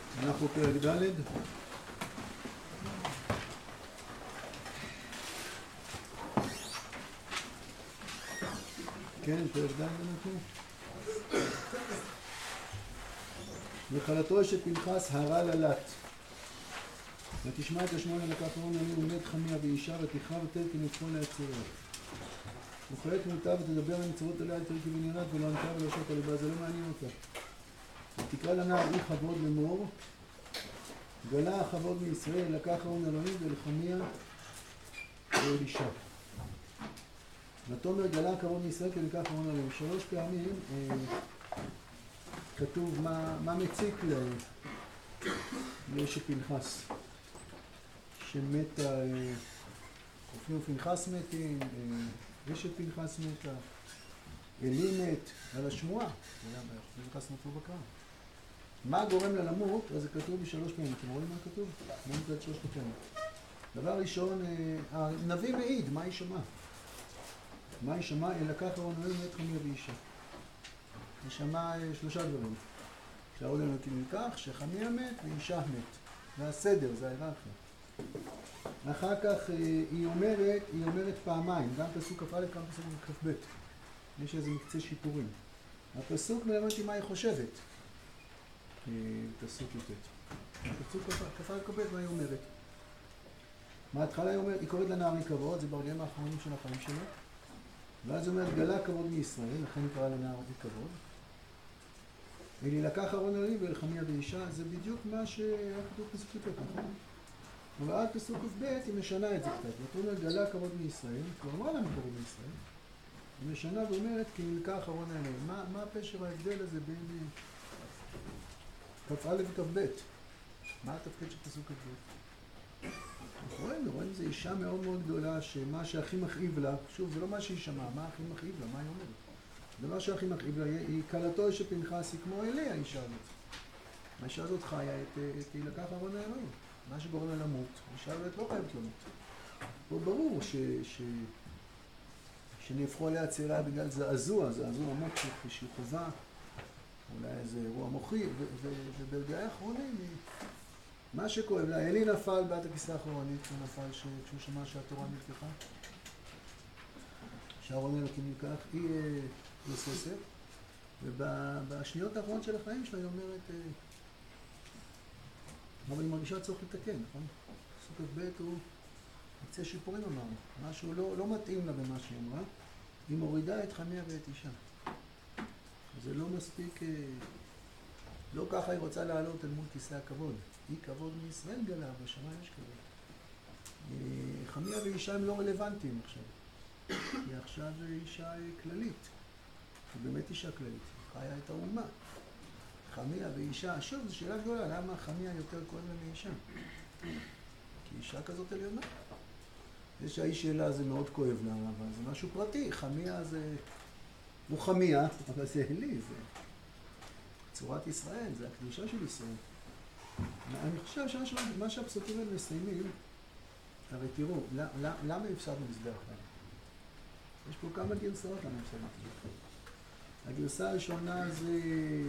אנחנו פרק ד'. כן, פרק ד' אנחנו. נחלתו של פנחס הרע ללט. ותשמע את השמונה לקח אהרון עני ומת חמיה ואישה ותכרה ותל כנצפו להצירה. וכעת מותה ותדבר על מצוות עליה יותר כבניינת ולא ענתה ולא שתה לבה, זה לא מעניין אותה. ותקרא לנער אי כבוד לאמור, גלה הכבוד מישראל, לקח אהרון אלוהים ולחמיה ואלישע. ותאמר גלה הכבוד מישראל כי לקח אהרון אלוהים. 3 פעמים כתוב מה מציק לאשת פנחס שמתה, חופני ופנחס מתים, אשת פנחס מתה, אלי מת, על השמועה, פנחס נפלו בקרב. מה גורם לה למות? אז זה כתוב ב3 פעמים. אתם רואים מה כתוב? מה נקראת 3 פעמים? דבר ראשון, הנביא מעיד, מה היא שמעה? מה היא שמעה? לקח אהרון אלוהים ומת חמיה ואישה. היא שמעה 3 דברים. שהאהרון אלוהים נלקח, שחמיה מת ואישה מת. והסדר, זה ההיררכיה. אחר כך היא אומרת פעמיים, גם פסוק כ"א, גם פסוק כ"ב. יש איזה מקצה שיפורים. הפסוק מלמד אותי מה היא חושבת. פסוק י"ט. פסוק כ"א כ"ב, מה היא אומרת? מההתחלה היא קוראת לנער מכבוד, זה ברגעים האחרונים של החיים שלו. ואז היא אומרת, גלה כבוד מישראל, לכן היא קראה לנער מכבוד. אלי לקח אהרון אלוהים ולחמיה ואישה, זה בדיוק מה שהיה כתוב פסוק י"ט, נכון? אבל עד פסוק כ"ב היא משנה את זה קצת. זאת אומרת, גלה כבוד מישראל, כבר אמרה למה כבוד מישראל. היא משנה ואומרת, כי נלקח אהרון אלוהים. מה פשר ההבדל הזה בין כ"א וכ"ב? מה התפקיד של פסוק כ"ב? רואים, זו אישה מאוד מאוד גדולה, שמה שהכי מכאיב לה, שוב, זה לא מה שהיא שמעה, מה הכי מכאיב לה, מה היא אומרת? הדבר שהכי מכאיב לה, היא קלתו של פנחס, היא כמו אלי, האישה הזאת. האישה הזאת חיה את לקח אהרון אלוהים. מה שגורם לה למות, האישה הזאת לא חייבת למות. פה ברור שנהפכו עליה צעירה בגלל זעזוע עמוק שהיא חובה, אולי איזה אירוע מוחי, וברגעי האחרונים מה שכואב לה, אלי נפל בת הכיסא האחורנית, הוא נפל כשהוא שמע שהתורה נלקחה, שאהרון אלוהים נלקח, היא נוססת, ובשניות האחרונות של החיים שלה היא אומרת, אבל היא מרגישה צורך לתקן, נכון? פסוק כ"ב הוא מקצה שיפורים אמרנו, משהו לא מתאים לה במה שהיא אמרה, היא מורידה את חמיה ואת אישה. זה לא מספיק, לא ככה היא רוצה לעלות אל מול כיסא הכבוד. היא כבוד מישראל גלה, בשמיים יש כבוד. חמיה ואישה הם לא רלוונטיים עכשיו. היא עכשיו אישה כללית. היא באמת אישה כללית. היא חיה את האומה. חמיה ואישה, שוב, זו שאלה גדולה, למה חמיה יותר כואב לה מאישה? כי אישה כזאת עליונה. זה שהאיש שלה זה מאוד כואב לה, אבל זה משהו פרטי. חמיה זה... הוא חמיה, אבל זה אלי, זה צורת ישראל, זה הקדושה של ישראל. אני חושב שמה שהפסוקים האלה מסיימים, הרי תראו, למה הפסדנו מזבח להם? יש פה כמה גרסאות למה הפסדנו מזבח. הגרסה הראשונה זה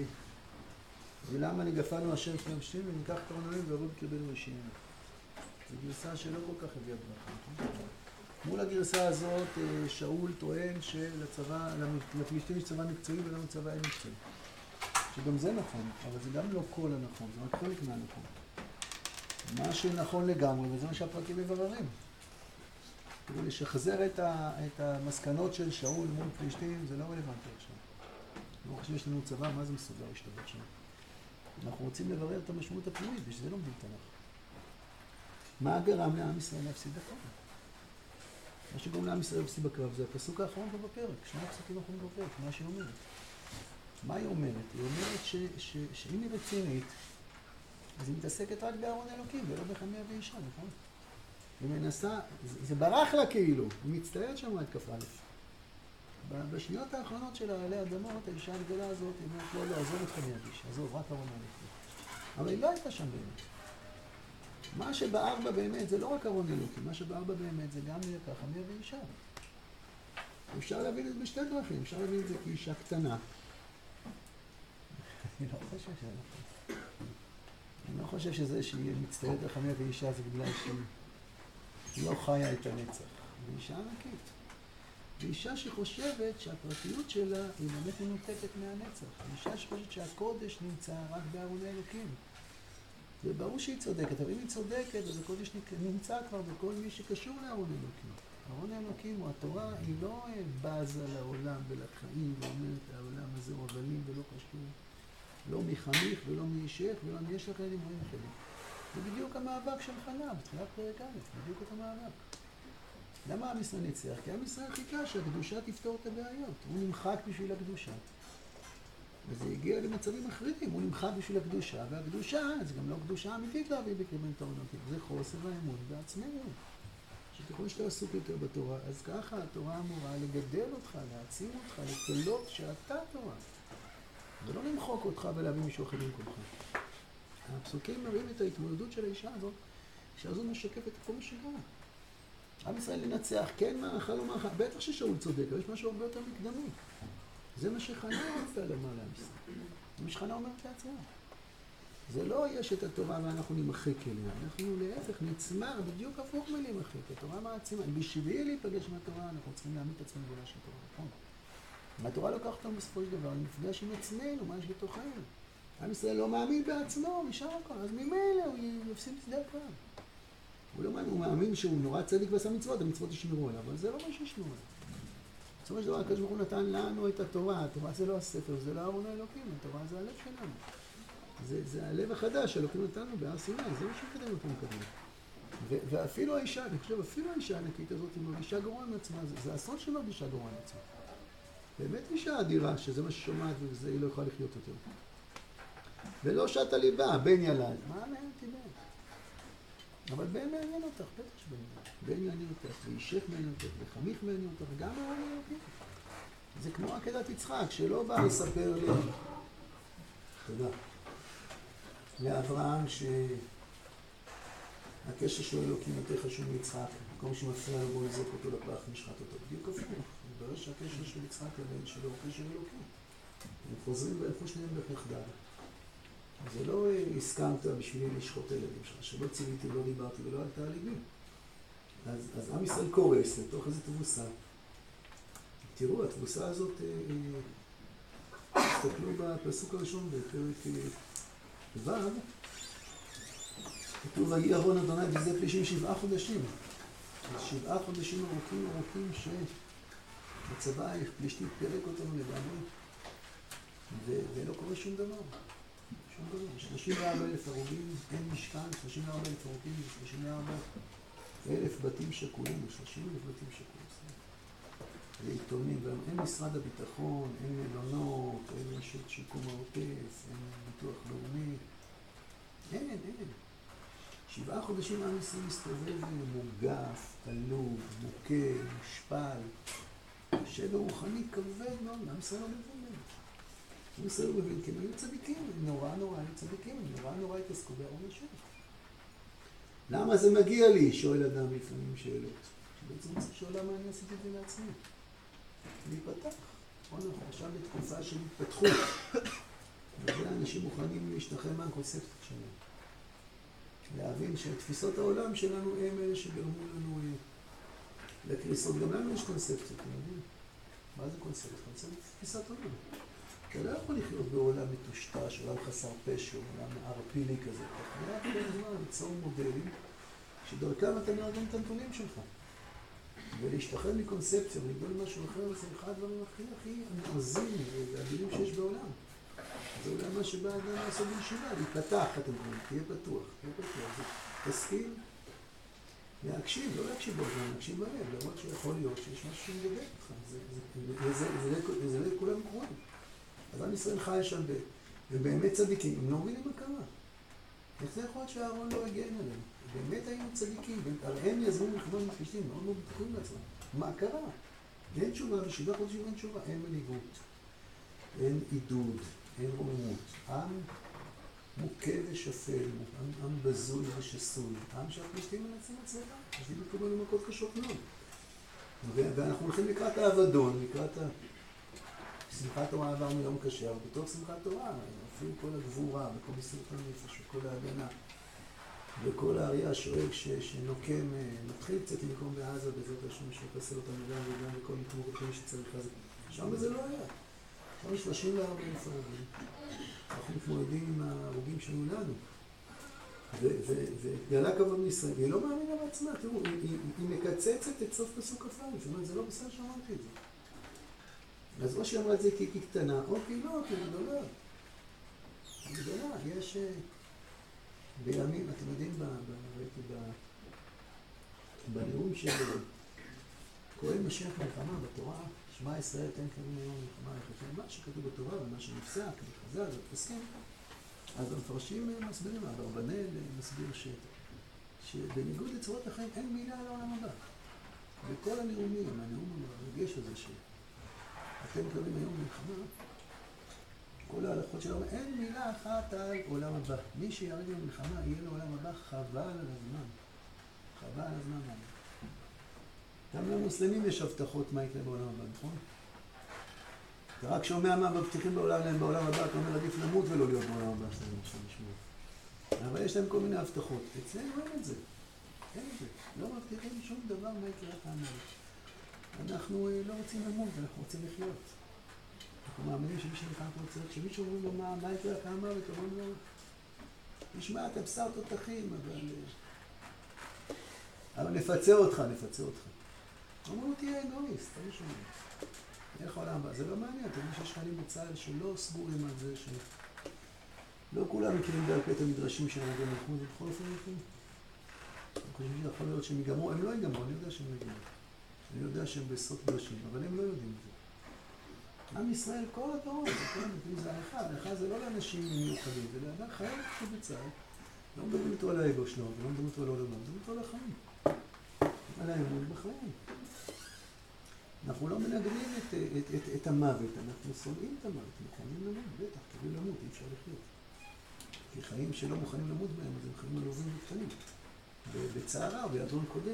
ולמה נגפנו אשר לפני המשתים וניקח את אהרון ועבוד בקרבנו רשימה. זו גרסה שלא כל כך הביאה ברכה. מול הגרסה הזאת שאול טוען שלצבא, לפלישתים יש צבא מקצועי ולא צבא אין מקצועי. שגם זה נכון, אבל זה גם לא כל הנכון, זה רק חלק מהנכון. מה שנכון לגמרי, וזה מה שהפרקים מבררים. כדי לשחזר את המסקנות של שאול מול פלישתים, זה לא רלוונטי עכשיו. לא חושב שיש לנו צבא, מה זה מסוגל להשתבט שם? אנחנו רוצים לברר את המשמעות הפנימית, ושזה לא מבין תנ"ך. מה גרם לעם ישראל להפסיד הכל? מה שגורם לעם ישראל להפסיד בקרב זה הפסוק האחרון בפרק, 2 הפסוקים האחרונים בפרק, מה שהיא אומרת. מה היא אומרת? היא אומרת שאם היא רצינית, אז היא מתעסקת רק באהרון אלוקים, ולא בחמיה ואישה, נכון? היא מנסה, זה ברח לה כאילו, היא מצטערת שם את כ"א. בשניות האחרונות שלה עלי אדמות, האישה הגדולה הזאת, היא אומרת, לא, עזוב את חמיה ואישה, עזוב, רק אהרון אלוקים. אבל היא לא הייתה שם באמת. מה שבער בה באמת זה לא רק אהרון אלוקים, מה שבער בה באמת זה גם לקח חמיה ואישה. אפשר להבין את זה בשתי דרכים, אפשר להבין את זה כאישה קטנה. אני לא חושב שאנחנו. חושב שזה שהיא מצטיירת רחמיה ואישה זה בגלל שהיא לא חיה את הנצח. היא אישה ענקית. ואישה שחושבת שהפרטיות שלה היא באמת מנותקת מהנצח. אישה שחושבת שהקודש נמצא רק בארוני אלוקים. וברור שהיא צודקת, אבל אם היא צודקת, אז הקודש נמצא כבר בכל מי שקשור לארון אלוקים. ארון האלוקים הוא התורה, היא לא בזה לעולם ולחיים ואומרת העולם הזה הוא הבלים ולא קשור. לא מחניך ולא מישך ולא מיש לך ילדים רואים אחרים. זה בדיוק המאבק של חנה, בתחילת פרק א', בדיוק את המאבק. למה עם ישראל ניצח? כי עם ישראל חיכה שהקדושה תפתור את הבעיות. הוא נמחק בשביל הקדושה. וזה הגיע למצבים אחרים, הוא נמחק בשביל הקדושה, והקדושה, זה גם לא קדושה אמיתית להביא בקריבן תורנותים, זה חוסר האמון בעצמנו. שככל שאתה עסוק יותר בתורה, אז ככה התורה אמורה לגדל אותך, להעצים אותך, לתלות שאתה תורה. ולא למחוק אותך ולהביא מישהו אחר במקומך. הפסוקים מראים את ההתמודדות של האישה הזאת, האישה הזאת משקפת את כל השגרה. עם ישראל לנצח, כן מאכל או מאכל, בטח ששאול צודק, אבל יש משהו הרבה יותר מקדמי. זה מה שחנה רצתה לומר לעם ישראל. זה מה שחנה אומרת לעצמה. זה לא יש את התורה ואנחנו נמחק אליה, אנחנו להפך נצמר בדיוק הפוך מלהימחק. התורה מעצימה, בשביל להיפגש עם התורה אנחנו צריכים להעמיד את עצמנו גולה של תורה, נכון? אם התורה לוקחת אותנו בסופו של דבר, נפגש עם עצמנו, מה יש בתוכנו. עם ישראל לא מאמין בעצמו, נשאר הכל, אז ממילא הוא יפסיד שדה הקרב. הוא לא מאמין, הוא מאמין שהוא נורא צדיק ועשה מצוות, המצוות ישמרו עליו, אבל זה לא מה שישמרו עליו. בסופו של דבר, הקדוש ברוך הוא נתן לנו את התורה, התורה זה לא הספר, זה לא ארון האלוקים, התורה זה הלב שלנו. זה הלב החדש, האלוקים נתנו בהר סיני, זה מה שקדם אותנו קדם. ואפילו האישה, אני חושב, אפילו האישה הענקית הזאת, היא מרגישה גרוע עם עצמה, זה אסון שהיא מרגישה גרוע עם עצמה. באמת אישה אדירה, שזה מה ששומעת וזה היא לא יכולה לחיות יותר. ולא שעת הליבה, בן ילד. מה מעניין אותי בן? אבל בן מעניין אותך, בטח שבן מעניין. בן מעניין אותך, ואישך מעניין אותך, וחמיך מעניין אותך, גם מעניין אותך. זה כמו עקדת יצחק, שלא בא לספר לי, תודה, לאברהם שהקשר שלו אלוקים יותר חשוב מיצחק, במקום שמפריע לו בוא לזרוק אותו לפח, נשחט אותו. בדיוק הפוך. מתברר שהקשר של יצחק לבן שלו הוא קשר אלוקים. הם חוזרים והלכו שניהם בחחדל. זה לא הסכמת בשבילי לשחוט הילדים שלך, שלא ציוויתי, לא דיברתי ולא עלתה ליבי. אז עם ישראל קורס לתוך איזו תבוסה. תראו, התבוסה הזאת, תסתכלו בפסוק הראשון בפרק ו', כתוב, ויהי אהרון אדוני בשדה פלישתים 7 חודשים. 7 חודשים ארוכים שהצבא פלישתי פרק אותנו לגמרי, ולא קורה שום דבר. 34,000 הרוגים, אין משכן, 34,000 הרוגים, 34,000 בתים שכולים, 30,000 בתים שכולים. לעיתונים, אין משרד הביטחון, אין מלונות, אין רשת שיקום העוטף, אין ביטוח לאומי. אין. 7 חודשים עם ישראל מסתובב מוגף, עלוב, מוכה, מושפל. שבר רוחני כבד מאוד, עם ישראל לא מבין בהם. עם ישראל לא מבין, כי הם היו צדיקים, הם נורא היו צדיקים, הם נורא התעסקו בארון השם. למה זה מגיע לי? שואל אדם לפעמים שאלות. שבעצם צריך שואלה מה אני עשיתי את זה לעצמי. להיפתח. אנחנו עכשיו בתקופה של התפתחות. וזה אנשים מוכנים להשתחרר מהקונספט שלנו. להבין שתפיסות העולם שלנו הם אלה שגרמו לנו לקריסות. גם לנו יש קונספציות, אתם יודעים? מה זה קונספט? קונספט תפיסת עולם. אתה לא יכול לחיות בעולם מטושטש, עולם חסר פשע, עולם ערפילי כזה. אתה יכול כל הזמן ליצור מודלים שדרכם אתה מארגן את הנתונים שלך. ולהשתחרר מקונספציה ולגדול משהו אחר, זה אחד הדברים הכי הנועזים והגדולים שיש בעולם. זה אולי מה שבא אדם לעשות בישיבה, להיפתח, אתם אומרים, תהיה פתוח. תסכים להקשיב, לא להקשיב באוזן, להקשיב בלב, למרות שיכול להיות שיש משהו שמדבר אותך. וזה לא כולם קרואים. אז עם ישראל חי שם, הם באמת צדיקים, הם לא מבינים מה קרה. איך זה יכול להיות שהארון לא הגן עליהם? באמת היינו צדיקים, הרי הם יזמו לכבוד מפלישתים, מאוד מאוד בטוחים לעצמם. מה קרה? אין תשובה, ב7 חודשים אין תשובה, אין מנהיגות, אין עידוד, אין רוממות. עם מוכה ושפל, עם בזוי ושסוי, עם שהפלישתים מנצים הצלחה, פלישתים מקבלים מכות קשות מאוד. ואנחנו הולכים לקראת האבדון, לקראת שמחת תורה עברנו יום קשה, אבל בתוך שמחת תורה, אפילו כל הגבורה וכל מסירות הנפש וכל ההגנה. וכל האריה השואג שנוקם, מתחיל קצת לנקום בעזה, בעזרת השם שיחסל אותם גם וגם וכל מקומות אחרים שצריך לזה. שם זה לא היה. שם 34 הרוגים. אנחנו מתמודדים עם ההרוגים שלנו לנו. וגלה כבוד מישראל, והיא לא מאמינה בעצמה, תראו, היא מקצצת את סוף פסוק כ"א, זאת אומרת, זה לא בסדר שאמרתי את זה. אז או שהיא אמרה את זה כי היא קטנה, או כי לא, כי היא גדולה. היא גדולה, יש בימים, אתם יודעים, בנאום של כהן משיח מלחמה בתורה, שמע ישראל תן כהן היום מלחמה יחד, מה שכתוב בתורה ומה שנפסק, בחז"ל ובפסקים, אז המפרשים מסבירים, אברבנאל מסביר שבניגוד לצורות החיים אין מילה על העולם הבא. וכל הנאומים, הנאום הרגש הזה שאתם קוראים היום מלחמה, כל ההלכות שלנו, אין מילה אחת על עולם הבא. מי שירד במלחמה יהיה לו עולם הבא, חבל על הזמן. חבל על הזמן. גם למוסלמים יש הבטחות מה יקרה בעולם הבא, נכון? אתה רק שומע מה מבטיחים בעולם הבא, אתה אומר עדיף למות ולא להיות בעולם הבא, זה משהו משמעות. אבל יש להם כל מיני הבטחות. אצלנו אין את זה. אין את זה. לא מבטיחים שום דבר מה יקרה כאן. אנחנו לא רוצים למות, אנחנו רוצים לחיות. אנחנו מאמינים שמי שנכנס רוצה, כשמישהו אומרים לו מה יקרה כאן וקוראים לו, נשמע, אתה בשר תותחים, אבל נפצה אותך. אמרו, תהיה אגואיסט, אתה לא שומע. איך העולם הבא? זה לא מעניין, אתה יודע שיש חיילים בצה"ל שלא סגורים על זה, שלא כולם מכירים בעל פה את המדרשים שלנו במלכות, ובכל אופן יכולים. אני חושב שיכול להיות שהם יגמרו, הם לא יגמרו, אני יודע שהם יגמרו. אני יודע שהם בסוד מדרשים, אבל הם לא יודעים את זה. עם ישראל, כל הדורות, זה ההלכה זה לא לאנשים מיוחדים, זה לאדם חייל בצה"ל. לא מדברים איתו על האגו שלו, ולא מדברים איתו על העולם, מדברים איתו על החיים. על האמון בחיים. אנחנו לא מנגנים את המוות, אנחנו שונאים את המוות, מוכנים למות, בטח, כדי למות, אי אפשר לחיות. כי חיים שלא מוכנים למות בהם, אז הם חיים עלובים וקטנים. בצערה, בידרון קודר,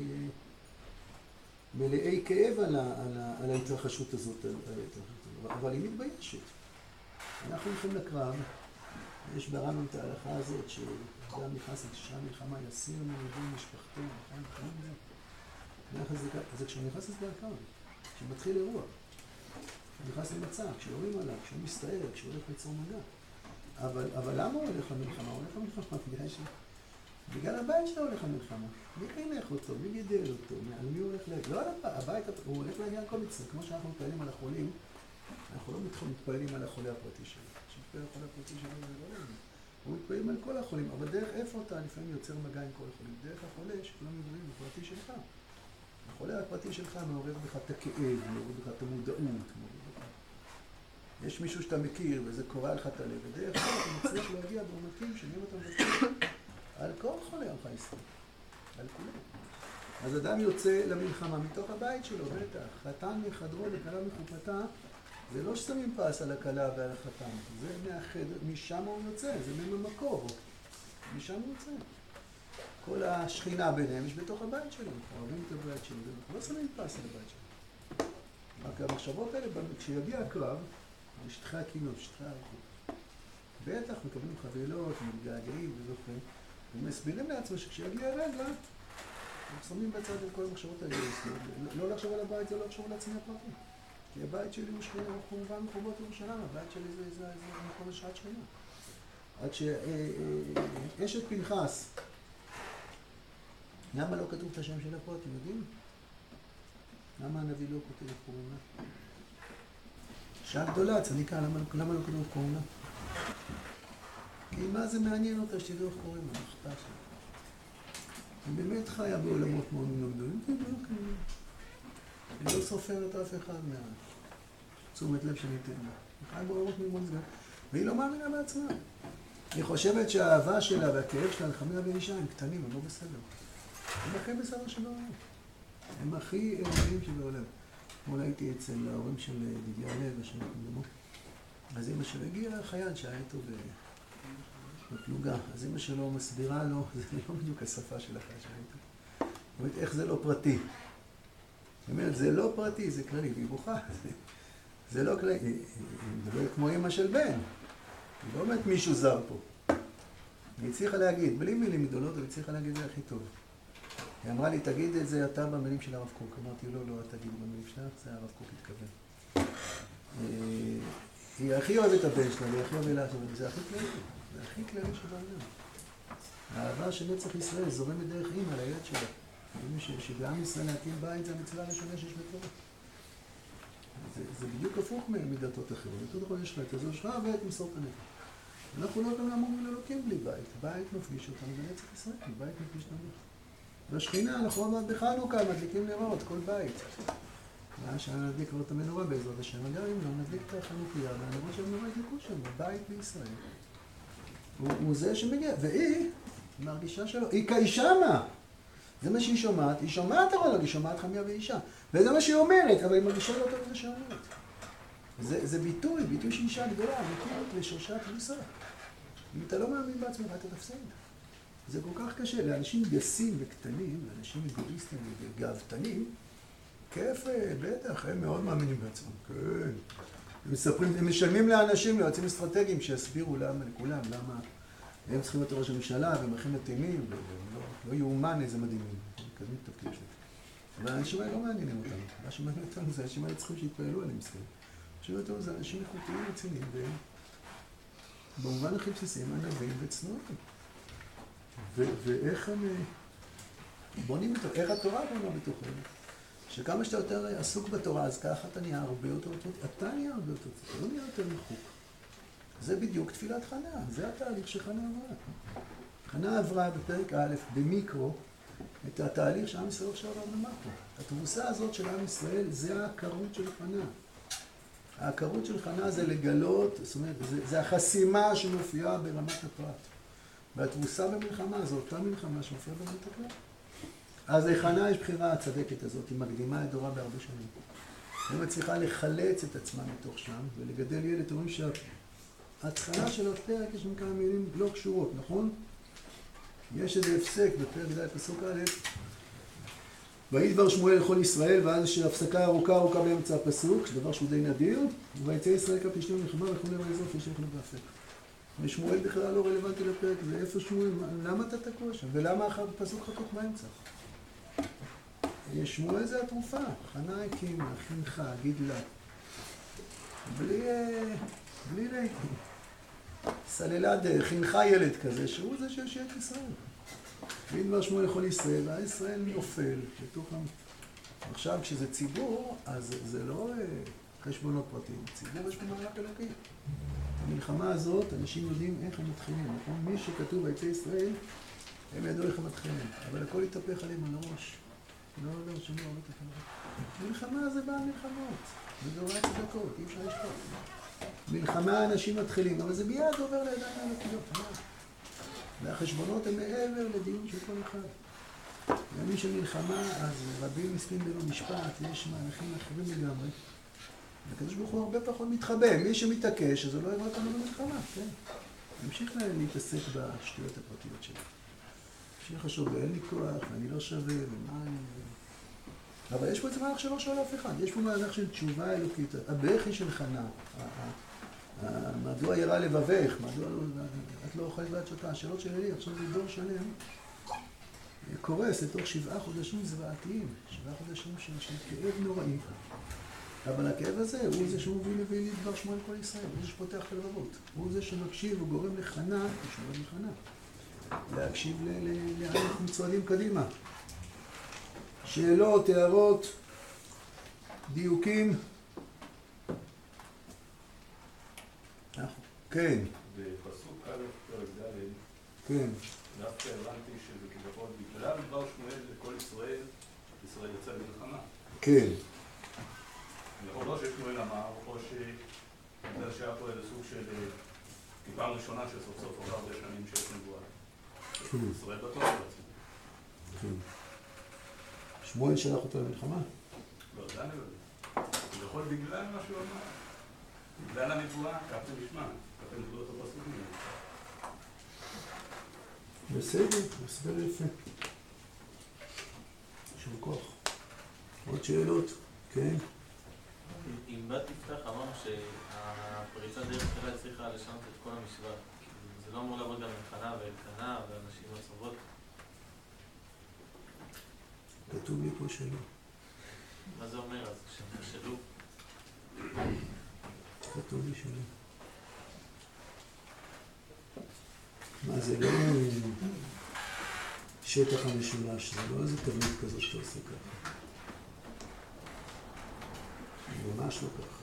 מלאי כאב על ההתרחשות הזאת, אבל היא מתביישת. אנחנו הולכים לקרב, יש ברמב"ם את ההלכה הזאת, שאדם נכנס לשעה מלחמה, יסיר מלבוא משפחתו, נכון? זה כשהוא נכנס לשדה הקרב, כשמתחיל אירוע, כשהוא נכנס למצב, כשיורים עליו, כשהוא מסתער, כשהוא הולך ליצור מגע. אבל למה הוא הולך למלחמה? הוא הולך למלחמה בגלל הבית שלו הולך למלחמה. מי חינך אותו? מי גידל אותו? על מי הוא הולך להגיע? לא על הבית, הוא הולך להגיע על כל מצווה. כמו שאנחנו מתפעלים על החולים, אנחנו לא מתפעלים על החולה הפרטי שלו. כשמתפעל על החולה הפרטי שלו זה לא לנו. אנחנו מתפעלים על כל החולים, אבל דרך איפה אתה לפעמים יוצר מגע עם כל החולים? דרך החולה שכולם מדברים בפרטי שלך. החולה הפרטי שלך מעורר בך את הכאב, מעורר בך את המודעות. יש מישהו שאתה מכיר וזה קורא לך את הלב, ודרך זה אתה מצליח להגיע בעומקים שאם אתה מבקר על כל חולה עמך ישראל, על כולם. אז אדם יוצא למלחמה מתוך הבית שלו, בטח. חתן מחדרו וכלה מחופתה, זה לא ששמים פס על הכלה ועל החתן, זה מהחדר, משם הוא יוצא, זה ממקור, משם הוא יוצא. כל השכינה ביניהם יש בתוך הבית שלו, אנחנו אוהבים את הבית שלו, אנחנו לא שמים פס על הבית שלו. רק המחשבות האלה, כשיגיע הקרב, בשטחי הקינות, בשטחי הערכות. בטח מקבלים חבילות, מתגעגעים וזוכרים, ומסבירים לעצמם שכשיגיע הרגע, הם שמים בצד את כל המחשבות האלה. לא לחשוב על הבית, זה לא לחשוב על עצמי הפרטי. כי הבית שלי הוא שכינה, הוא כמובן מחובות ירושלים, הבית שלי זה מקום לשעת שכינה. עד שאשת פנחס, למה לא כתוב את השם שלה פה, אתם יודעים? למה הנביא לא כותב את קוראים לה? שעה גדולה, צדיקה, למה לא כתוב את קוראים לה? כי מה זה מעניין אותה שתדעו איך קוראים לה, אכפת לה. היא באמת חיה בעולמות מאוד גדולים, היא לא סופרת אף אחד מהתשומת לב שניתן לה. היא חיה בעולמות מאוד גדולים, והיא לא מאמינה בעצמה. היא חושבת שהאהבה שלה והכאב שלה לחמיה ואישה הם קטנים, הם לא בסדר. הם הכי בסדר שבעולם. הם הכי אלוהים שבעולם. אתמול הייתי אצל ההורים של דידיה לב, השם קודמו. אז אמא שלו הגיע חייל שהיה איתו בפלוגה. אז אמא שלו מסבירה לו, זה לא בדיוק השפה של החייל שהיה איתו. היא אומרת, איך זה לא פרטי? היא אומרת, זה לא פרטי, זה כללי, והיא בוכה. זה לא כללי, היא מדברת כמו אמא של בן. היא לא אומרת מישהו זר פה. היא הצליחה להגיד, בלי מילים גדולות, אבל היא הצליחה להגיד את זה הכי טוב. היא אמרה לי, תגיד את זה אתה במילים של הרב קוק. אמרתי, לא, לא, תגיד במילים שלך, זה הרב קוק התכוון. היא הכי אוהבת את הבן שלה, היא הכי אוהבת לעשות, זה הכי כללי, זה הכי כללי שבעולם. האהבה של נצח ישראל זורמת דרך אימא לילד שלה. שבעם ישראל להקים בית זה המצווה הראשונה שיש בתורה. זה בדיוק הפוך מדתות אחרות. דתות אחרות יש לך את הזו שלך ואת מסורת הנפש. אנחנו לא יכולים לעמוד מלאלוקים בלי בית. בית מפגיש אותנו בנצח ישראל, בית מפגיש אותנו. בשכינה אנחנו עוד בחנוכה מדליקים נרות, כל בית. שנדליק כבר את המנורה בעזרת השם, אגב אם לא נדליק את החנוכיה, והנרות של המנורה ידליקו שם, בבית בישראל. הוא זה שמגיע, והיא מרגישה שלו, היא כאישה מה? זה מה שהיא שומעת, היא שומעת הרולוג, היא שומעת חמיה ואישה. וזה מה שהיא אומרת, אבל היא מרגישה לא טוב את זה שאומרת. זה ביטוי של אישה גדולה, אמיתית לשורשי התבוסה. אם אתה לא מאמין בעצמך, אתה תפסיד. זה כל כך קשה. לאנשים גסים וקטנים, לאנשים אגואיסטים וגאוותנים, כיף, בטח, הם מאוד מאמינים בעצמם. כן. הם משלמים לאנשים, ליועצים אסטרטגיים, שיסבירו לכולם למה הם צריכים להיות ראש הממשלה, והם הולכים מתאימים, לא יאומן איזה מדהימים. מקדמים את התפקיד שלהם. אבל האנשים האלה לא מעניינים אותנו. מה שמעניין אותנו זה האנשים האלה צריכים שיתפעלו עליהם מסכים. מה אותנו זה אנשים איכותיים רציניים, והם במובן הכי בסיסי הם ענבים וצנועים. ואיך הם בונים בתוך, איך התורה בונה בתוכנו. שכמה שאתה יותר עסוק בתורה, אז ככה אתה נהיה הרבה יותר טוב, אתה נהיה הרבה יותר טוב, אתה לא נהיה יותר מחוק. זה בדיוק תפילת חנה, זה התהליך שחנה עברה. חנה עברה בפרק א', במיקרו, את התהליך שעם ישראל עכשיו עבר במקרו. התבוסה הזאת של עם ישראל, זה העקרות של חנה. העקרות של חנה זה לגלות, זאת אומרת, זה החסימה שמופיעה ברמת הפרט. והתבוסה במלחמה, זו אותה מלחמה שמופיעה ברמת הפרט. אז לחנה יש בחירה הצדקת הזאת, היא מקדימה את דורה בהרבה שנים. היא מצליחה לחלץ את עצמה מתוך שם ולגדל ילד. אתם רואים שההתחלה של הפרק יש שם כמה מילים לא קשורות, נכון? יש איזה הפסק בפרק ד' פסוק א', וידבר שמואל לכל ישראל, ואז יש הפסקה ארוכה באמצע הפסוק, דבר שהוא די נדיר, ויצא ישראל כפלישתים במלחמה וכו' באזור פלישתים וכו' באפק. ושמואל בכלל לא רלוונטי לפרק, ואיפה שמואל, למה אתה תקוע שם? ולמה הפסוק חתוך באמצע? שמואל זה התרופה, חנה הקימה, חינכה, גידלה. בלי להקים. סללה דרך, חינכה ילד כזה, שהוא זה שישי את ישראל. וידבר שמואל לכל ישראל, ואז ישראל נופל לתוך עכשיו, כשזה ציבור, אז זה לא חשבונות פרטיים. ציבור יש במהלך אלוקי. במלחמה הזאת, אנשים יודעים איך הם מתחילים, נכון? מי שכתוב ויצא ישראל, הם ידעו איך הם מתחילים. אבל הכל יתהפך עליהם על הראש. לא, שום לא תתהפך. מלחמה זה בא מלחמות. זה דורת צדקות, אי אפשר לשפוט. מלחמה אנשים מתחילים, אבל זה מיד עובר לידיים האלוקיות. והחשבונות הם מעבר לדיון של כל אחד. בימים של מלחמה, אז רבים מסכים בלא משפט, יש מהלכים אחרים לגמרי. הקדוש ברוך הוא הרבה פחות מתחבא. מי שמתעקש, אז הוא לא יבוא אותנו במלחמה, כן. המשיך להתעסק בשטויות הפרטיות שלו. המשיך לחשוב, אין לי כוח, ואני לא שווה, ומה אני... אבל יש פה איזה מהלך שלא שואל אף אחד. יש פה מהלך של תשובה אלוקית. הבכי של חנה. מדוע ירא לבבך? מדוע את לא אוכלת ואת שותה? השאלות של אלי, עכשיו זה דור שלם. קורס לתוך 7 חודשים זוועתיים. 7 חודשים של כאב נוראי. אבל הכאב הזה הוא זה שמוביל לביא לדבר שמואל כל ישראל. הוא זה שפותח את הלבבות. הוא זה שמקשיב וגורם לחנה, תשמע לחנה, להקשיב לאלף מצועדים קדימה. שאלות, הערות, דיוקים. כן. בפסוק א' פרק ד', כן. דווקא הבנתי שזה כביכול בגלל דבר שמואל לכל ישראל, ישראל יצא למלחמה. כן. יכול לא ששמואל אמר, או שבגלל שהיה פה איזה סוג של פעם ראשונה שסוף סוף עולה הרבה שנים שיש נבואה. ישראל בטוח בעצמו. כן. שמואל שלח אותו למלחמה? לא, זה אני לא יודע. זה יכול בגלל מה שהוא אמר. בגלל הנבואה, ככה זה נשמע. ככה נבואות הפסוקים. בסדר, בסדר יפה. שום כוח. עוד שאלות? כן. אם בת תפתח אמרנו שהפריצת דרך שלה הצליחה לשנות את כל המשוואה. זה לא אמור לעבוד גם לחנה ואלקנה ואנשים עצובות? כתוב לי פה שלא. מה זה אומר אז? שהם כשלו? כתוב לי שלא. מה זה לא שטח המשולש, זה לא איזה תבנית כזאת שאתה עושה ככה. ממש לא ככה.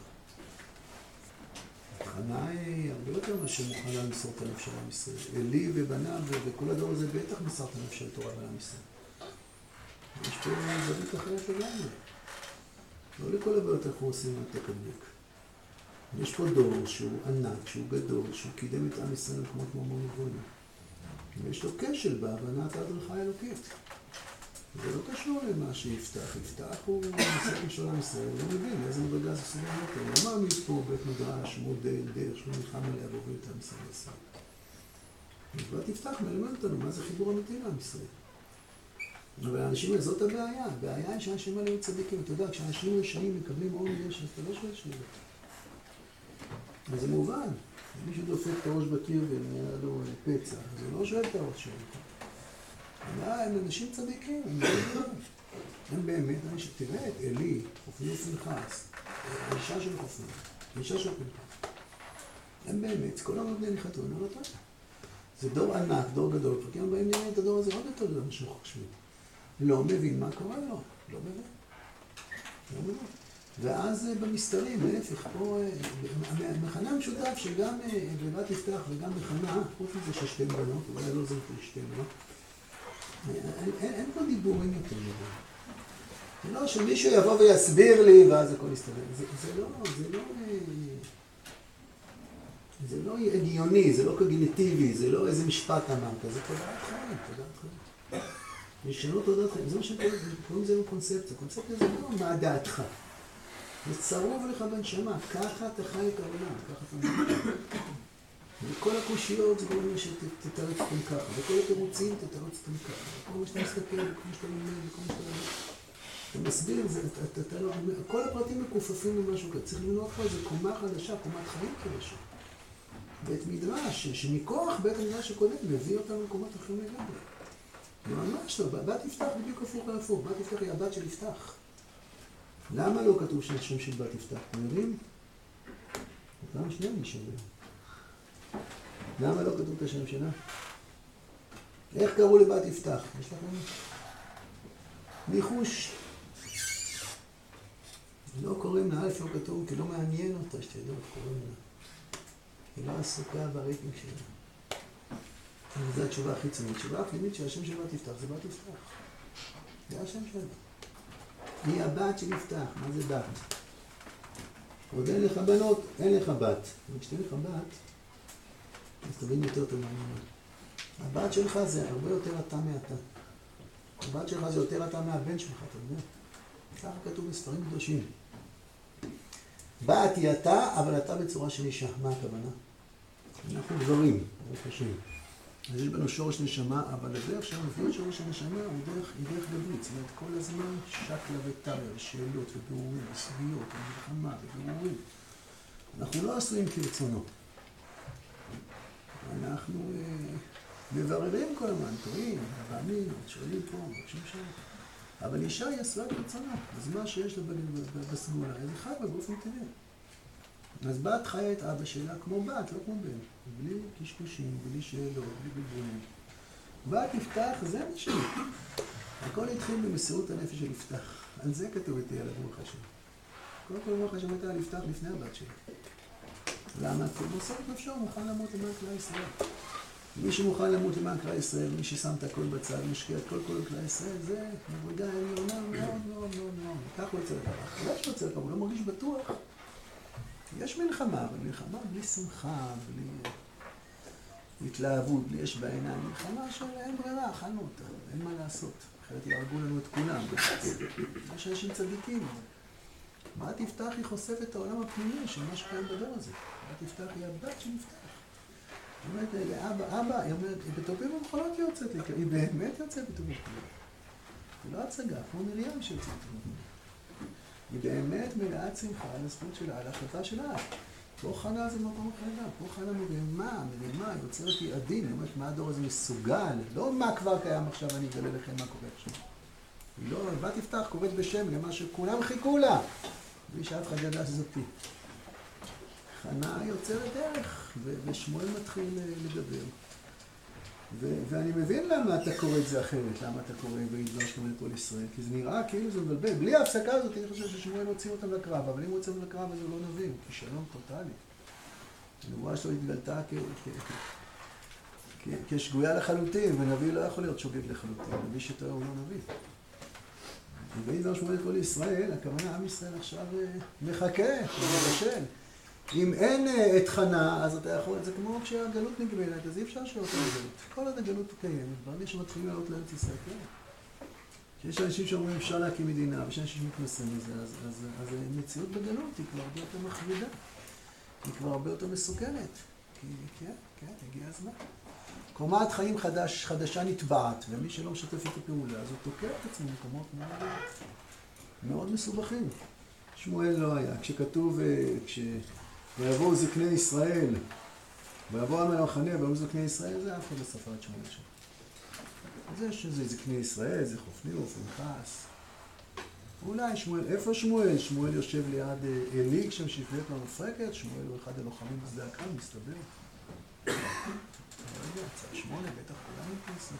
חנה היא הרבה יותר מה שמוכנה למסור את הנפש של עם ישראל. אלי ובניו וכל הדור הזה בטח מסר את הנפש של תורה בעם ישראל. יש פה זווית אחרת לגמרי. לא לכל הבעיות אנחנו עושים העתק הדבק. יש פה דור שהוא ענק, שהוא גדול, שהוא קידם את עם ישראל למקומות כמו גבוהים. ויש לו כשל בהבנת ההדרכה האלוקית. זה לא קשור למה שיפתח. יפתח הוא מסתכל של עם ישראל, הוא לא מבין איזה מדרגה זה סובל יותר. הוא לא מעמיד פה בית מדרש, מודל, דרך, שהוא נלחם עליה והוביל את עם ישראל לישראל. אז תפתח מלמד אותנו מה זה חיבור אמיתי לעם ישראל. אבל האנשים האלה, זאת הבעיה. הבעיה היא שהאנשים האלה היו צדיקים. אתה יודע, כשאנשים רשעים מקבלים אור יש, אז אתה לא שואל שאלות. אז זה מובן. מישהו דופק את הראש בקיר ונראה לו פצע, אז הוא לא שואל את הראש שלו. הם אנשים צדיקים, הם באמת, תראה את אלי, חופני ופנחס, האישה של חופני, האישה של פנחס. הם באמת, כל העם בני נחתו, הם לא טועה. זה דור ענק, דור גדול, פרקים הבאים נראה את הדור הזה עוד יותר גדול, מה שאנחנו חושבים. לא מבין מה קורה לו, לא מבין. לא מבין. ואז במסתרים, להפך, פה, המכנה המשותף שגם בבת יפתח וגם בחנה, חוץ מזה ששתי בנות, אולי לא זוכר שתי בנות, אין פה דיבורים יותר מדי. זה לא שמישהו יבוא ויסביר לי ואז הכל יסתדר. זה לא הגיוני, זה לא קוגניטיבי, זה לא איזה משפט אמרת, זה תודעת חיים, תודעת חיים. לשנות תודעת חיים, זה מה שקוראים לזה קונספציה. קונספציה זה לא מה דעתך. זה צרוב לך בנשמה, ככה אתה חי את העולם, ככה אתה מבין. וכל הקושיות זה גורם שתתרץ אותם ככה, וכל התירוצים תתרץ אותם ככה. וכל מה שאתה מסתכל, וכל מה שאתה לומד, וכל מה שאתה לומד. אתה מסביר, כל הפרטים מקופפים למשהו כזה. צריך למנוע לך איזו קומה חדשה, קומת חיים חדשה. בית מדרש, שמכוח בית המדרש הקודם, מביא אותם למקומות אחרים לגמרי. ממש לא, בת יפתח בדיוק הפוך להפוך. בת יפתח היא הבת של יפתח. למה לא כתוב שם של בת יפתח? אתם יודעים? פעם שנייה אני שואל. למה לא כתוב את השם שלה? איך קראו לבת יפתח? יש לכם? ניחוש. לא קוראים לה, א' לא כתוב, כי לא מעניין אותה שתדעו איך קוראים לה. היא לא עסוקה ברייטינג שלה. זו התשובה החיצונית. התשובה הפנימית שהשם של בת יפתח זה בת יפתח. זה השם שלה. היא הבת של יפתח. מה זה בת? עוד אין לך בנות, אין לך בת. וכשתהיה לך בת, אז תבין יותר טוב מעניין. הבת שלך זה הרבה יותר אתה מאתה. הבת שלך זה יותר אתה מהבן שלך, אתה יודע? ככה כתוב בספרים קדושים. בת היא אתה, אבל אתה בצורה של אישה. מה הכוונה? אנחנו גברים, ברוך השם. אז יש בנו שורש נשמה, אבל הדרך שהמוביל שורש הנשמה היא דרך גברית. זאת אומרת, כל הזמן שקלה וטריה, ושאלות ובירורים, וסוגיות, ומלחמה ובירורים. אנחנו לא עשויים כרצונו. אנחנו מבררים כל הזמן, טועים, רעמים, שואלים פה, מבקשים שם. אבל אישה היא עשויה כרצונה. אז מה שיש לה בסגולה, זה חי בגוף מטבעי. אז בת חיה את אבא שלה כמו בת, לא כמו בן. בלי קשקושים, בלי שאלות, בלי בלבולים. בת יפתח, זה אנשים. הכל התחיל במסירות הנפש של יפתח. על זה כתוב את ילד ברוך השם. קודם כל ברוך השם הייתה לפתח לפני הבת שלה. למה? כי הוא עושה את נפשו, הוא מוכן למות למען כלל ישראל. מי שמוכן למות למען כלל ישראל, מי ששם את הכל בצד, משקיע את כל כלל ישראל, זה מדרגה עליונה מאוד מאוד מאוד מאוד. כך הוא יוצא לך. אחרי שהוא יוצא לך, הוא לא מרגיש בטוח. יש מלחמה, אבל מלחמה בלי שמחה, בלי התלהבות, בלי יש בעיניים. מלחמה שאין ברירה, אכלנו אותה, אין מה לעשות. אחרת יהרגו לנו את כולם. יש אנשים צדיקים. בת יפתח היא חושפת את העולם הפנימי של מה שקיים בדור הזה. בת יפתח היא הבת של יפתח. היא אומרת לאבא, היא אומרת, היא בטובים ובחולות יוצאת, היא באמת יוצאת בטובים ובחולות. היא לא הצגה, כמו מרים שיוצאת בטובים ובחולות. היא באמת מלאת שמחה על הזכות שלה, על ההחלטה שלה. פה חנה זה מקום אחר גם, פה חנה מרימה, יוצרת יעדים, היא אומרת מה הדור הזה מסוגל, לא מה כבר קיים עכשיו, אני אגלה לכם מה קורה עכשיו. היא לא, בת יפתח קוראת בשם למה שכולם חיכו לה, בלי שאף אחד ידע שזאתי. חנה יוצרת דרך, ושמואל מתחיל לדבר. ואני מבין למה אתה קורא את זה אחרת, למה אתה קורא וידבר שמואל כל ישראל, כי זה נראה כאילו זה מבלבל. בלי ההפסקה הזאת אני חושב ששמואל הוציא אותם לקרב, אבל אם הוא הוציא אותם לקרב אז הוא לא נביא, הוא כישלון טוטלי. הנבואה שלו התגלתה כשגויה לחלוטין, ונביא לא יכול להיות שוגג לחלוטין, נביא שטועה הוא לא נביא. וידבר שמואל כל ישראל, הכוונה עם ישראל עכשיו מחכה, מבשל. אם אין את חנה, אז אתה יכול, זה כמו כשהגלות נגמרת, אז אי אפשר שלא תהיה גלות. כל עוד הגלות קיימת, ברגע שמתחילים לעלות לארץ ישראל, כן. כשיש אנשים שאומרים אפשר להקים מדינה, ויש אנשים שמתנסים לזה, אז המציאות בגלות היא כבר הרבה יותר מכבידה. היא כבר הרבה יותר מסוכנת. כן, הגיע הזמן. קומת חיים חדשה נטבעת, ומי שלא משתף את הפעולה, אז הוא תוקע את עצמו במקומות מאוד מסובכים. שמואל לא היה. כשכתוב, ויבואו זקני ישראל, ויבואו עם המחנה, ויבואו זקני ישראל, זה אף אחד לא ספר את שמואל שם. זה שזה זקני ישראל, זה חופני ופנחס. אולי שמואל, איפה שמואל? שמואל יושב ליד אלי, כשם שפלט מהמפרקת, שמואל הוא אחד הלוחמים בשדה הקרב, מסתבר. לא יודע, צד 8, בטח כולם מתנסים.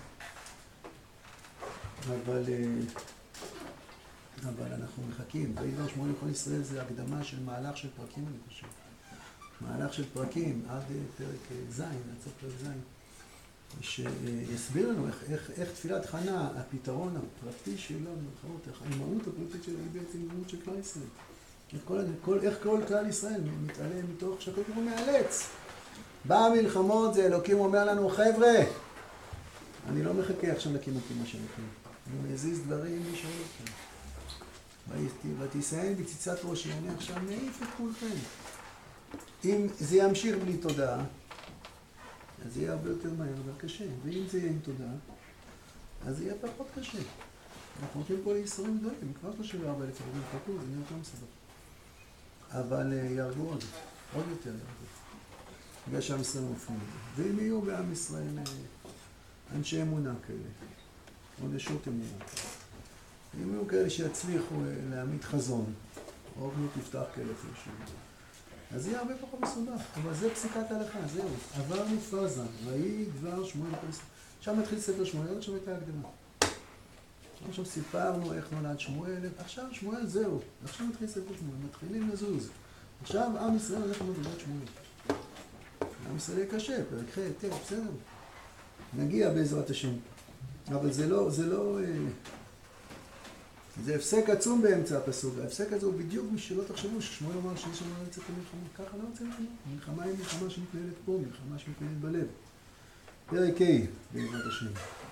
אבל אנחנו מחכים. וידבר שמואל כל ישראל זה הקדמה של מהלך של פרקים, אני חושב. מהלך של פרקים עד פרק ז', עד סוף פרק ז', שיסביר לנו איך תפילת חנה, הפתרון הפרטי שלו, המהות הפרטית שלה היא בעצם מהות של כלל ישראל. איך כל כלל ישראל מתעלה מתוך שהכל כמו מאלץ. באה מלחמות, זה אלוקים אומר לנו, חבר'ה, אני לא מחכה עכשיו להקים אותי מה שנקרא. אני מזיז דברים משאול אתכם. ותישאן בציצת ראשי, אני עכשיו מעיף את כולכם. אם זה ימשיך בלי תודעה, אז זה יהיה הרבה יותר מהר וקשה. ואם זה יהיה עם תודעה, אז זה יהיה פחות קשה. אנחנו הולכים פה לישראלים גדולים, כבר 34,000 ערבים חכו, זה נהיה יותר מסבך. אבל ירגו עוד יותר ירגו. בגלל שעם ישראל מופנים את זה. ואם יהיו בעם ישראל אנשי אמונה כאלה, או נשות אמונה כאלה. אם יהיו כאלה שיצליחו להעמיד חזון, או כמו תפתח כאלה אפילו, אז יהיה הרבה פחות מסובך. אבל זה פסיקת ההלכה, זהו. עברנו פאזה, ויהי דבר שמואל כל ישראל. עכשיו מתחיל ספר שמואל, עכשיו הייתה הקדמה. עכשיו סיפרנו איך נולד שמואל, עכשיו שמואל זהו. עכשיו מתחיל ספר שמואל, מתחילים לזוז. עכשיו עם ישראל הולך למדרגת שמואל. עם ישראל יהיה קשה, פרק ח', בסדר. נגיע בעזרת השם. אבל זה הפסק עצום באמצע הפסוק. ההפסק הזה הוא בדיוק משלא תחשבו ששמואל אמר שיש לנו לא יצא למלחמה. ככה לא יצא למלחמה. מלחמה היא מלחמה שמתנהלת פה, מלחמה שמתנהלת בלב. פרק ה' בעזרת השם.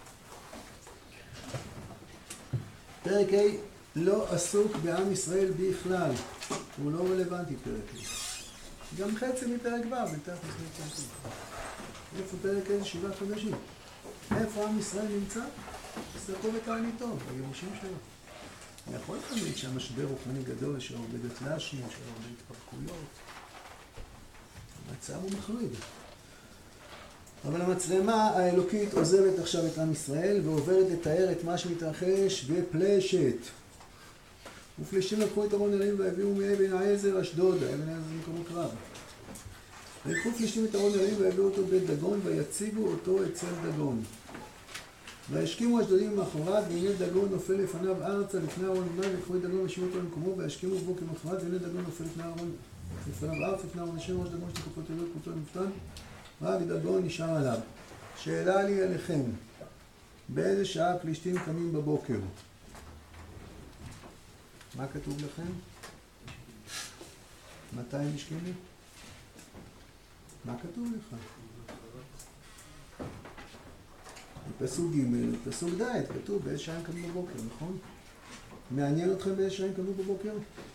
פרק ה' לא עסוק בעם ישראל בכלל. הוא לא רלוונטי פרק ה'. גם חצי מפרק ו' בינתיים מספיק פרק ה'. איפה פרק ה' 7 חודשים? איפה עם ישראל נמצא? תסתכלו בתעניתו, בירושים שלו. אני יכול להגיד שהמשבר רוחני גדול, יש הרבה דתל"שים, יש הרבה התפרקויות. המצב הוא מחריד. אבל המצלמה האלוקית עוזבת עכשיו את עם ישראל ועוברת לתאר את מה שמתרחש בפלשת. ופלישתים לקחו את ארון אלוהים והביאו מאבן העזר אשדוד, אבן העזר זה מקום הקרב. ויקחו פלישתים את ארון אלוהים והביאו אותו בית דגון ויציגו אותו אצל דגון. וישכימו אשדודים מאחוריו, והנה דגון נופל לפניו ארצה לפני ארון אלוהים, ויקחו את דגון ושימו אותו למקומו, וישכימו בו כמאחוריו, והנה דגון נופל לפניו ארצה לפני ארון השם, ראש דגון שתקופות אלוהים קבוצו למפתן, ודגון נשאר עליו. שאלה לי עליכם, באיזה שעה פלישתים קמים בבוקר? מה כתוב לכם? מתי הם השכימו? מה כתוב לך? בפסוק ג', בפסוק ד', כתוב באיזה שעה הם קמו בבוקר, נכון? מעניין אתכם באיזה שעה הם קמו בבוקר?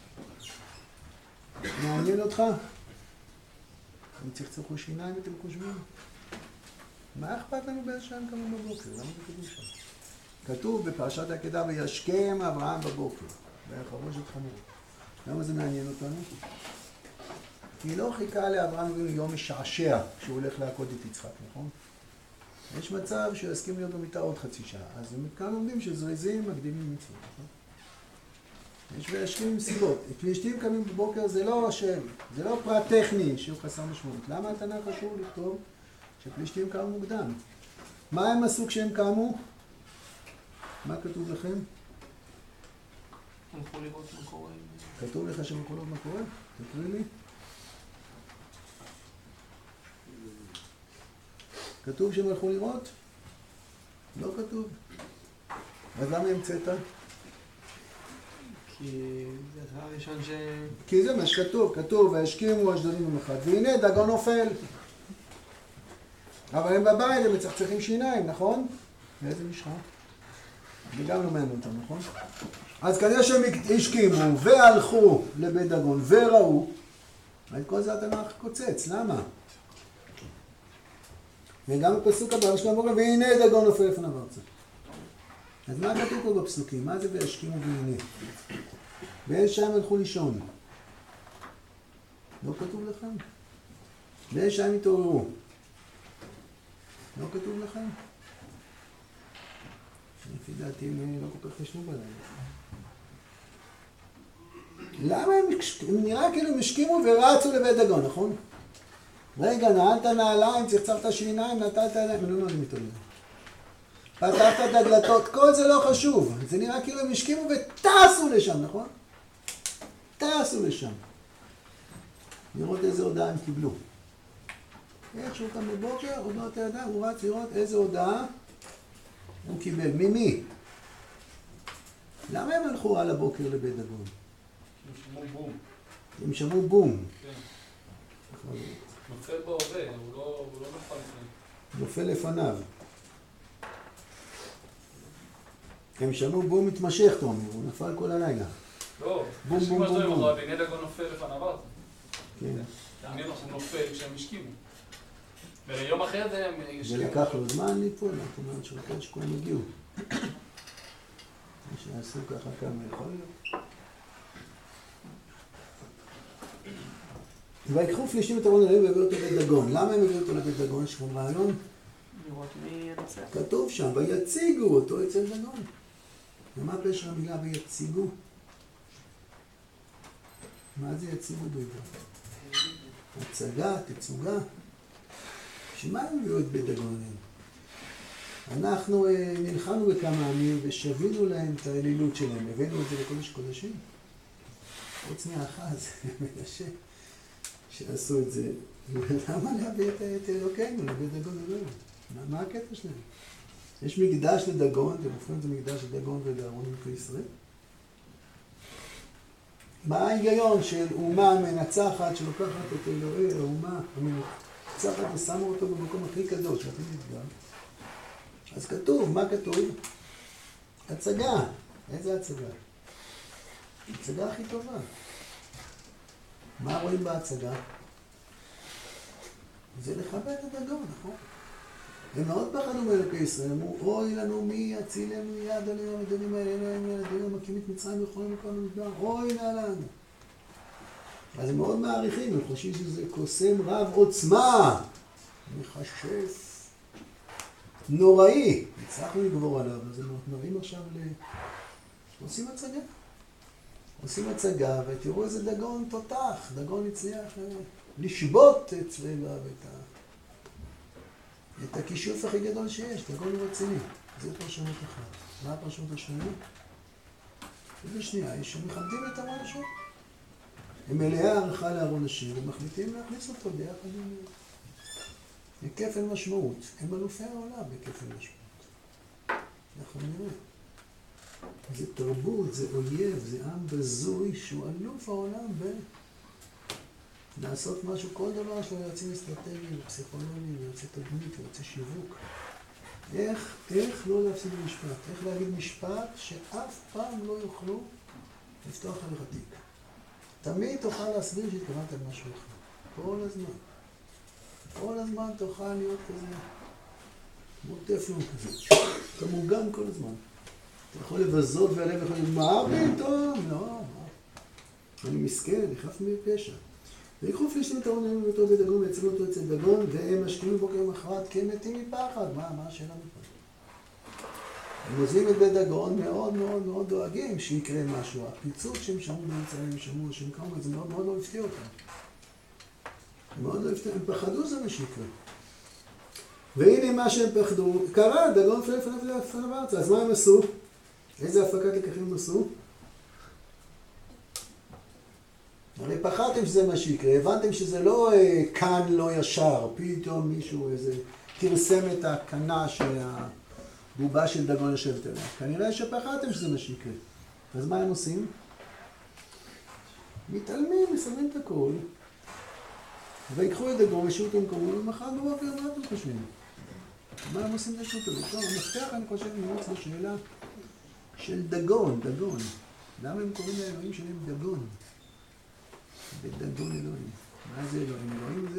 מעניין אותך? הם צחצחו שיניים אתם חושבים? מה אכפת לנו באיזה שעה הם קמו בבוקר? למה זה כתוב שם? כתוב בפרשת העקדה, וישכם אברהם בבוקר, ויחרוש את חמור. למה זה מעניין אותנו? כי לא חיכה לאברהם אבינו יום משעשע כשהוא הולך להכות את יצחק, נכון? יש מצב שהוא יסכים להיות במיטה עוד חצי שעה. אז כאן לומדים שזריזים מקדימים מצוות, נכון? יש וישכים עם סיבות. פלישתים קמים בבוקר זה לא השם, זה לא פרט טכני שהוא חסר משמעות. למה התנ"ך חשוב לכתוב שפלישתים קמו מוקדם? מה הם עשו כשהם קמו? מה כתוב לכם? הלכו לראות מה קורה. כתוב לך שם קולות מה קורה? תקריא לי. כתוב שהם הלכו לראות? לא כתוב. אז למה המצאת? כי זה הדבר הראשון כי זה מה שכתוב, כתוב, והשכימו אשדודים יום אחד, והנה דגון נופל. אבל הם בבית, הם מצחצחים שיניים, נכון? ואיזה משחה? זה גם לא מעניין אותם, נכון? אז כנראה שהם השכימו והלכו לבית דגון וראו, את כל זה התנ"ך קוצץ, למה? וגם בפסוק הבא שלנו אומרים, והנה דגון נופל לפניו ארצה. אז מה כתוב פה בפסוקים? מה זה והשכימו והנה? ואיזה שעה הם הלכו לישון? לא כתוב לכם? ואיזה שעה הם התעוררו? לא כתוב לכם? לפי דעתי הם לא כל כך ישנו בלילה. למה הם נראה כאילו הם השכימו ורצו לבית דגון, נכון? רגע, נעלת נעליים, צחצחת שיניים, נטלת ידיים, אני לא נעלים איתו לזה. פתחת את הדלתות, כל זה לא חשוב. זה נראה כאילו הם השכימו וטסו לשם, נכון? טסו לשם. לראות איזה הודעה הם קיבלו. איך שהוא קם בבוקר, עוד לא אתה ידע, הוא רץ לראות איזה הודעה הוא קיבל. ממי? למה הם הלכו על הבוקר לבית דגון? הם שמעו בום. הם שמעו בום. כן. נופל בהווה, הוא לא נופל לפני. נופל לפניו. הם שמעו בום מתמשך, אתה אומר, הוא נפל כל הלילה. לא, בום בום בום בום. והנה דגון נופל לפניו ארצה. כן. הנה הוא נופל כשהם השכימו. וליום אחר זה הם זה השכימו. לקח לו זמן ליפול, אנחנו אומרים שרוקד שכולם הגיעו. שעשו ככה כמה יכול להיות. ויקחו פלישתים את ארון אלוהים והביאו אותו לבית דגון. למה הם הביאו אותו לבית דגון? יש לכם רעיון? לראות מי ינצח. כתוב שם, ויציגו אותו אצל דגון. ומה פשר המילה ויציגו? מה זה יציגו בעברית? הצגה, תצוגה. שמה הם הביאו את בית דגון? אנחנו נלחמנו בכמה עמים ושבינו להם את האלילות שלהם. הבאנו את זה לקודש קודשים. חוץ מאחז, מנשה, שעשו את זה. למה להביא את אלוקינו, לבית דגון אלוהים? מה הקטע שלהם? יש מקדש לדגון, אתם הופכים את זה מקדש לדגון ולארון מלכי ישראל? מה ההיגיון של אומה מנצחת שלוקחת את אלוהי האומה המנצחת ושמה אותו במקום הכי קדוש, הכי נפגע? אז כתוב, מה כתוב? הצגה. איזה הצגה? הצגה הכי טובה. מה רואים בהצגה? זה לכבד את הדגון, נכון? הם מאוד פחדו מאלוקי ישראל, אמרו, אוי לנו מי יצילנו יד עלינו המדונים האלה, אלוהים ילדינו, מקים את מצרים ויכולים מכל המדבר, אוי נא לנו. אז הם מאוד מעריכים, הם חושבים שזה קוסם רב עוצמה, מחשף, נוראי. הצלחנו לגבור עליו, אז הם מראים עכשיו עושים הצגה. עושים הצגה, ותראו איזה דגון תותח, דגון הצליח לשבות את צבבה את הכישוף הכי גדול שיש, דגון רציני. זה פרשנות אחת. מה הפרשנות השנייה? זה שנייה, יש שמכבדים את ארון השם. הם מלאי הערכה לארון השם, ומחליטים להכניס אותו ביחד עם כפל משמעות. הם אלופי העולם בכפל משמעות. אנחנו נראה. זה תרבות, זה אויב, זה עם בזוי שהוא אלוף העולם לעשות משהו, כל דבר שלו יועצים אסטרטגיים, פסיכולוגיים, יועצי תדמית, יועצי שיווק. איך לא להפסיד במשפט? איך להגיד משפט שאף פעם לא יוכלו לפתוח עליך תיק? תמיד תוכל להסביר שהתכוונת על משהו אחר. כל הזמן. כל הזמן תוכל להיות כזה כמו טפלון כזה. אתה מוגם כל הזמן. אתה יכול לבזות והלב יכול להגיד, מה פתאום? לא, אני מסכן, אני חף מפשע. ויקחו פלישתים את הארון ואותו בדגון ויצלו אותו אצל דגון, והם משכימים בוקר למחרת כמתים מפחד. מה השאלה מפה? הם עוזבים את בית דגון, מאוד מאוד מאוד דואגים שיקרה משהו. הפיצוץ שהם שמעו באמצעים, הם שמעו, שהם קראו את זה, מאוד מאוד לא הפתיע אותם. מאוד לא הפתיע, הם פחדו זה מה שיקרה. והנה מה שהם פחדו, קרה, דגון לפניו ארצה. אז מה הם עשו? איזה הפקת לקחים הם עשו? הרי פחדתם שזה מה שיקרה, הבנתם שזה לא כאן לא ישר, פתאום מישהו איזה תרסם את הקנה שהבובה של דגון יושבת עליה. כנראה שפחדתם שזה מה שיקרה. אז מה הם עושים? מתעלמים, מסדרים את הכל, ויקחו את דגון ושיעו אותו במקומו, ומחר בבוקר מה אתם חושבים? מה הם עושים את השירות הזה? טוב, המפתח אני חושב נרוץ לשאלה של דגון. למה הם קוראים לאלוהים שלהם דגון? בדגון אלוהים. מה זה אלוהים? אלוהים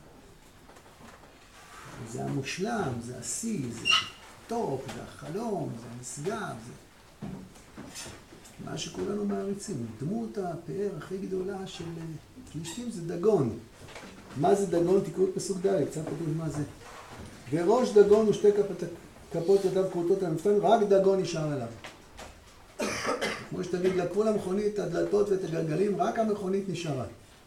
זה המושלם, זה השיא, זה הטופ, זה החלום, זה הנשגב, זה מה שכולנו מעריצים. דמות הפאר הכי גדולה של פלישתים זה דגון. מה זה דגון? תקראו את פסוק ד', קצת כתוב מה זה. וראש דגון ושתי כפות ידיו כרותות על המפתן, רק דגון נשאר עליו. כמו שתגיד, לקחו למכונית את הדלתות ואת הגלגלים, רק המכונית נשארה.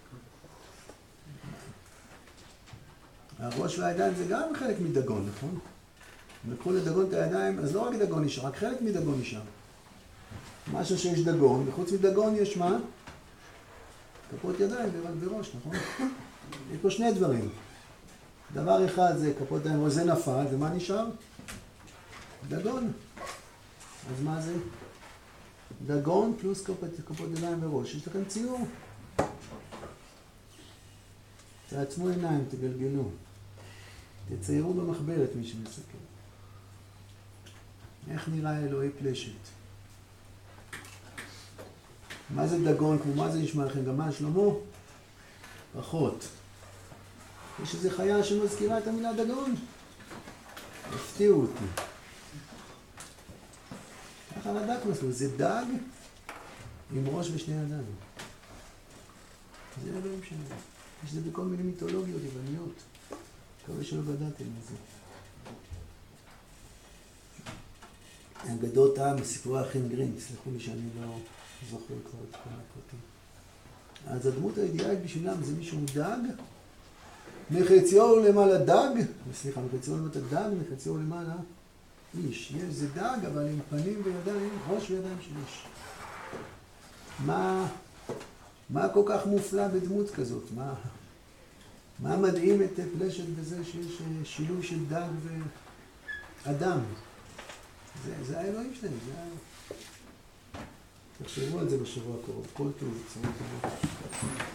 הראש והידיים זה גם חלק מדגון, נכון? לקחו לדגון את הידיים, אז לא רק דגון נשאר, רק חלק מדגון נשאר. משהו שיש דגון, וחוץ מדגון יש מה? כפות ידיים וראש, נכון? יש פה שני דברים. דבר אחד זה כפות ידיים, וזה נפל, ומה נשאר? דגון. אז מה זה? דגון פלוס כפות ידיים וראש. יש לכם ציור. תעצמו עיניים, תגלגלו. תציירו במחברת מי שמסתכל. איך נראה אלוהי פלשת? מה זה דגון? כמו מה זה נשמע לכם? גם מה שלמה? פחות. יש איזו חיה שמזכירה את המילה דגון? הפתיעו אותי. ככה לדק מסלול, זה דג עם ראש ושני ידיים. זה אלוהים שלנו. יש זה בכל מיני מיתולוגיות יווניות. מקווה שלא גדלתם מזה. אגדות עם, סיפורי האחים גרים, סלחו לי שאני לא זוכר כבר את כל הפרטים. אז הדמות האידיאלית בשבילם זה מישהו דג, מחציו למעלה דג, סליחה, מחציו למטה דג, מחציו למעלה איש. יש זה דג, אבל עם פנים וידיים, ראש וידיים של איש. מה כל כך מופלא בדמות כזאת? מה מדהים את פלשת בזה שיש שילוב של דג ואדם? זה האלוהים שלהם, זה תחשבו על זה בשבוע הקרוב. כל טוב, צורות טובות.